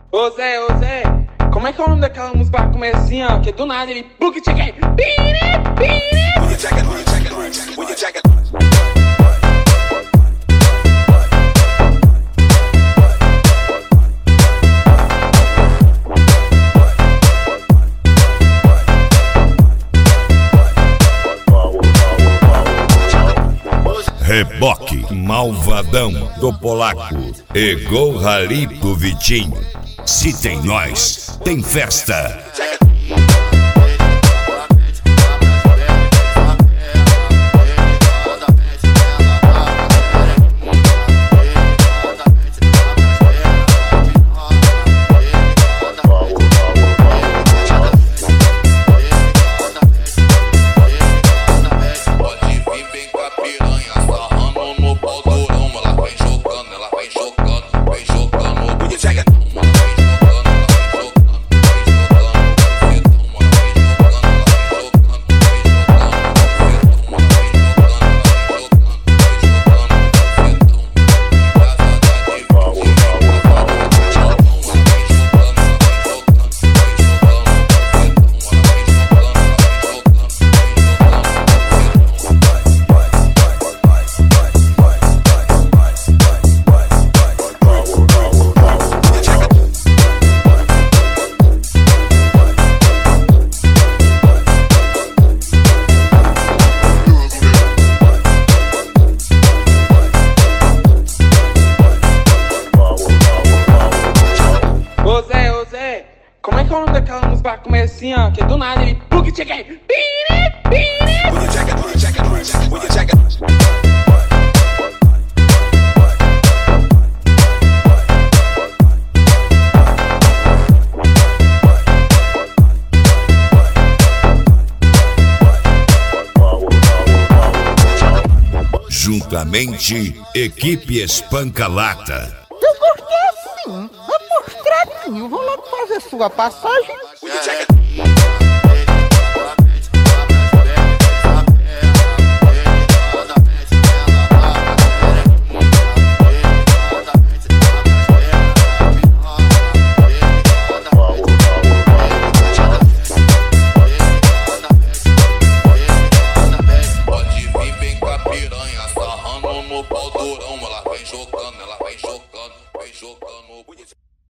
Ô Zé, como é que é o nome daquela música pra comer assim, ó? Que do nada ele... Reboque Malvadão do Polaco e Gol Rally do Vitinho. Se tem nós, tem festa. Ô Zé, como é que é o nome daquela música pra comer assim, ó? Que do nada ele... Juntamente, equipe Espanca-Lata. Eu gostei assim, é postradinho. Vou logo fazer sua passagem.